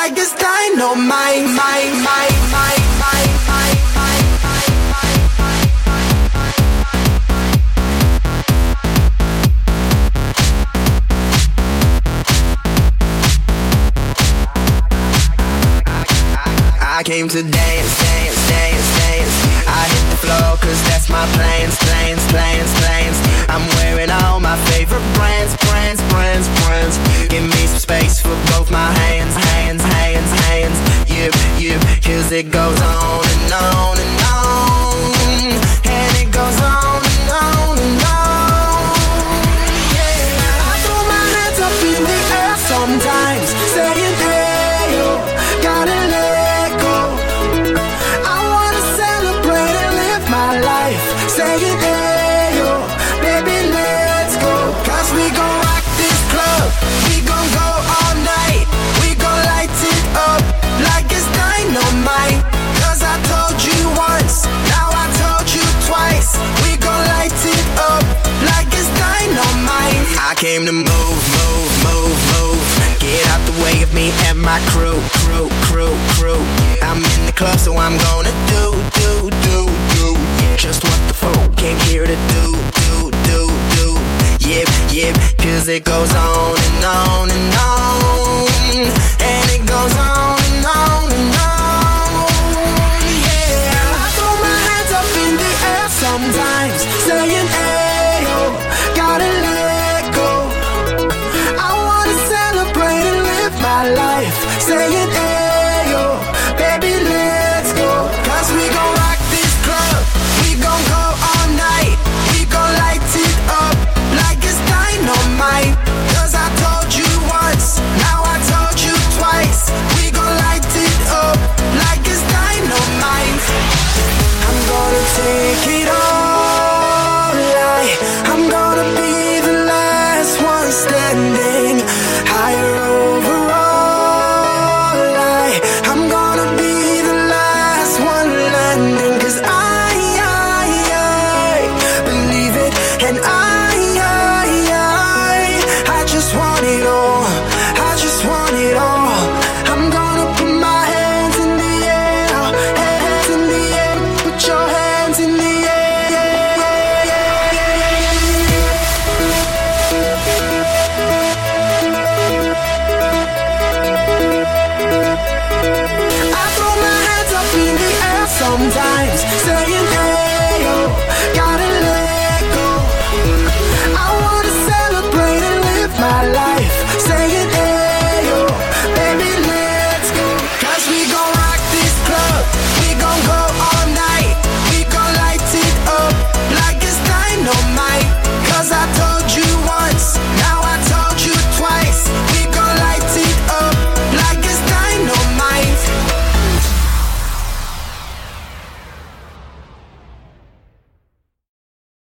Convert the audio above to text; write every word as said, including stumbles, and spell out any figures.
like it's dynamite, my, my, my, my, my, my, I came to dance, dance, dance, dance. I hit the floor cause that's my plans, plans, plans, plans. I'm wearing all my favorite brands, brands, brands, brands. Give me some space for both my hands, hands, hands, hands. Yep, yep, cause it goes on and on and on. And it goes on and on and on. Yeah, I throw my hands up in the air sometimes, saying hey yo, gotta let go. I wanna celebrate and live my life, saying hey yo, baby let's go. Cause we gon' rock this club, we gon' go all night. We gon' light it up like it's dynamite. Cause I told you once, now I told you twice. We gon' light it up like it's dynamite. I came to move, move, move, move. Get out the way of me and my crew, crew, crew, crew. I'm in the club so I'm gonna do, do, do, do just what the folk came here to do, do, do, do. Yep, yep, cause it goes on and on and on. And it goes on and on and on. Yeah, I throw my hands up in the air sometimes, saying hey yo, gotta let go. I wanna celebrate and live my life, saying hey yo, baby let's go. Cause we gon' rock this club, we gon' go all night. We gon' light it up like it's dynamite. Cause I told you once, now I told you twice. We gon' light it up like it's dynamite. I'm gonna take it all, I, I'm gonna be the last one standing. Higher over all, I, I'm gonna be the last one landing. Cause I, I, I believe it, and I, I, I, I just want it all, I just want it all. I'm gonna put my hands in the air, hands in the air, put your hands in the air. I throw my hands up in the air sometimes, saying